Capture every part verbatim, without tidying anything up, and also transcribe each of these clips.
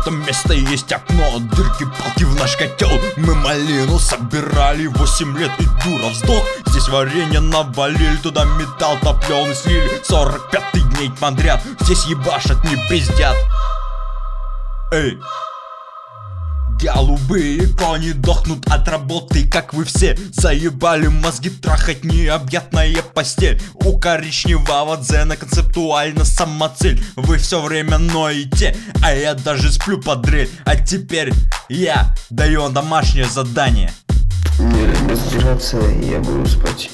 этом месте есть окно, дырки, палки в наш котел. Мы малину собирали восемь лет, и дура вздох. Здесь варенье навалили, туда металл топлёный слили. Сорок пятый дней подряд, здесь ебашат, не пиздят. Эй! Голубые кони дохнут от работы, как вы все. Заебали мозги трахать необъятная постель. У коричневого дзена концептуально самоцель. Вы все время ноете, а я даже сплю под дрель. А теперь я даю домашнее задание. Не разбираться, я буду спать.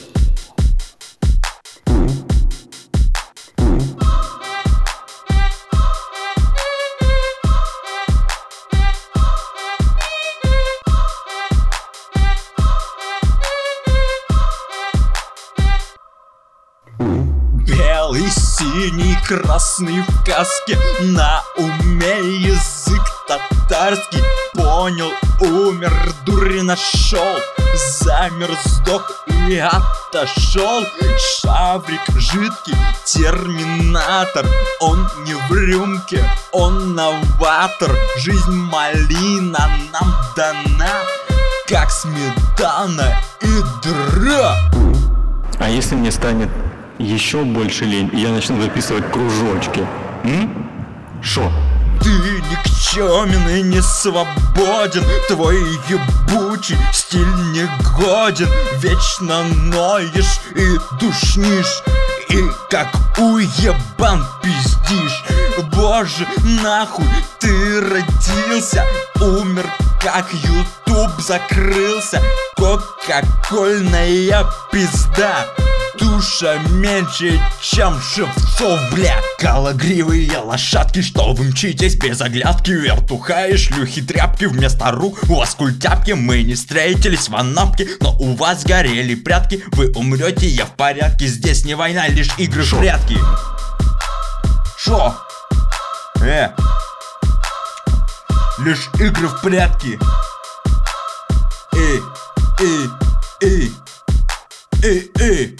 Белый, синий, красный в каске, на уме язык татарский. Понял, умер, дури нашел, замер, сдох и отошел. Шаврик жидкий, терминатор, он не в рюмке, он новатор. Жизнь малина нам дана, как сметана и дыра. А если мне станет еще больше лень, и я начну записывать кружочки? М? Шо? Ты никчемен и не свободен, твой ебучий стиль не годен. Вечно ноешь и душнишь, и как уебан пиздишь. Боже, нахуй ты родился, умер как ютуб закрылся. Кока-кольная пизда, душа меньше, чем шевцов, бля. Кологривые лошадки, что вы мчитесь без оглядки. Вертуха и шлюхи тряпки вместо рук. У вас культяпки, мы не встретились в анапке, но у вас горели прятки. Вы умрете, я в порядке, здесь не война, лишь игры в прятки. Шо? Э? Лишь игры в прятки. Эй, эй, эй, эй, эй.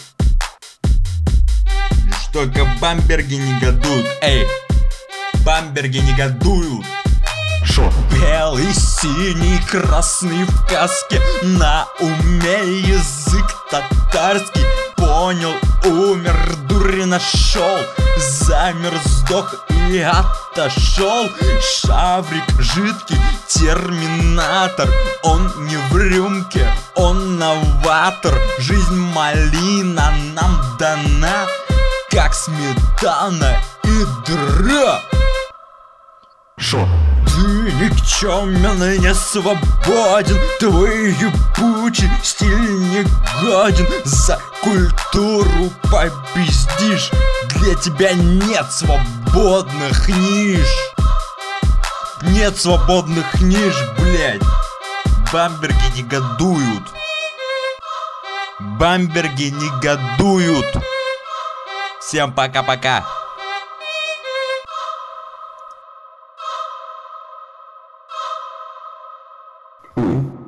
Лишь только бамберги негодуют. Эй, бамберги негодуют. Шо? Белый, синий, красный в каске, на уме язык татарский. Понял, умер, дури нашел, замер, сдох и отошел. Шаврик жидкий, терминатор, он не в рюмке, он новатор. Жизнь малина нам дана, как сметана и дыра. Шо? Ты никчемен и не свободен, твой ебучий стиль не годен. За культуру попиздишь, для тебя нет свободных ниш. Нет свободных ниш, блядь. Бамберги негодуют. Бамберги негодуют. Всем пока-пока. Mm-hmm.